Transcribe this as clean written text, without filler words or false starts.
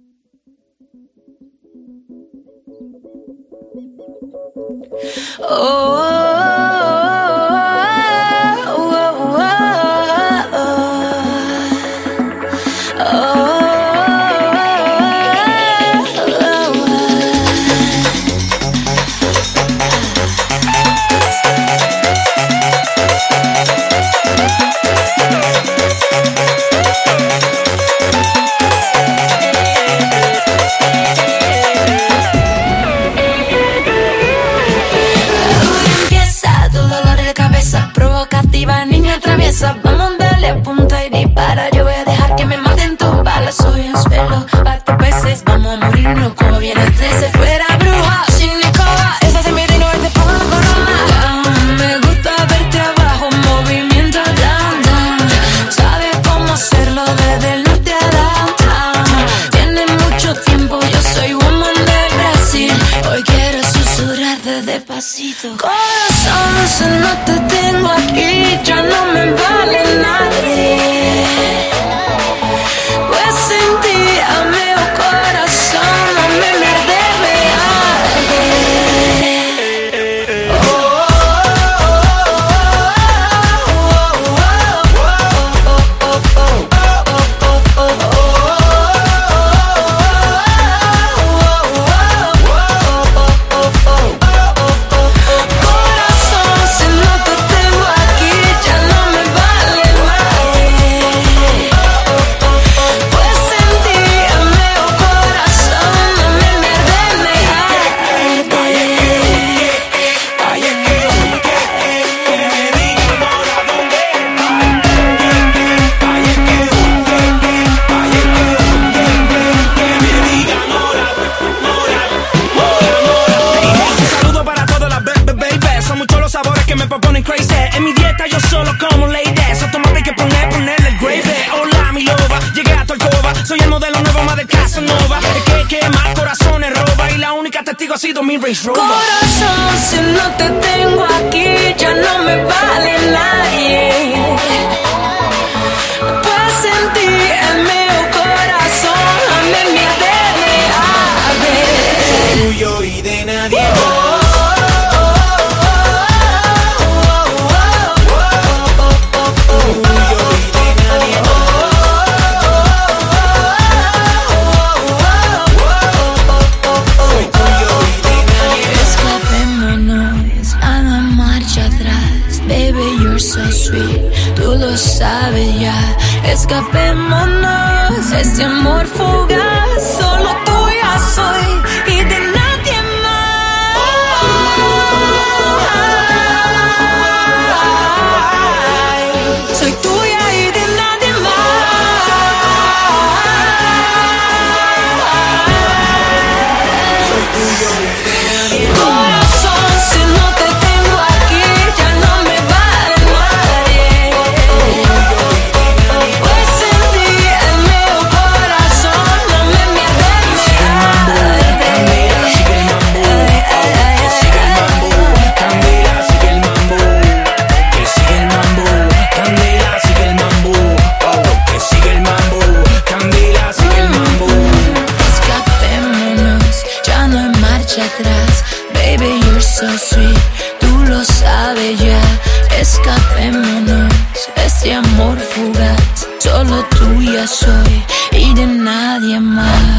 Niña traviesa, vamos a darle a punta y dispara. Yo voy a dejar que me maten tus balas. Soy un suelo, bate peces. Vamos a morirnos como viene 13. Fuera bruja, sin Nicola. Esa se mira y no es de por la corona. Me gusta verte abajo, movimiento down, down. Sabes cómo hacerlo desde el norte a downtown. Tiene mucho tiempo, yo soy woman de Brasil. Hoy quiero susurrar desde pasito. Corazón, si no te tengo aquí, ya no me vale nadie. Pues sin ti, amigo corazón, no me merde, me arde. Corazón, si no te tengo aquí, ya no me vale nadie. Pues sin ti, amigo corazón, no me merde, me arde. Un saludo para todas las baby. Son muchos los sabores que me proponen crazy. En mi dieta yo solo como lady. Esos tomates hay que ponerle el gravy. Hola mi loba, llegué a tu alcoba. Soy el modelo nuevo más de Casanova. El que quema corazones roba. Y la única testigo ha sido mi Range Rover. Corazón, si no te tengo aquí, ya no me vale nadie. Pues sin ti, amigo corazón, no me mierde, me arde. Tuyo y de nadie. Escapémonos, a no hay marcha atrás. Baby, you're so sweet, tú lo sabes ya. Escapémonos, este amor fugaz, solo tuya soy y de nadie más. Soy tuya y de nadie más. Corazón, si no te tengo aquí, ya no me vale nadie. Pues sin ti, el mío corazón, no me mierde, me arde. Sigue el mambo, que sigue el mambo. Candela, sigue el mambo, que sigue el mambo. Candela, sigue el mambo, que sigue el mambo. Candela, sigue el mambo. Escapémonos, ya no hay marcha atrás. Baby, you're so sweet, tú lo sabes ya. Escapémonos, este amor fugaz, solo tuya soy y de nadie más.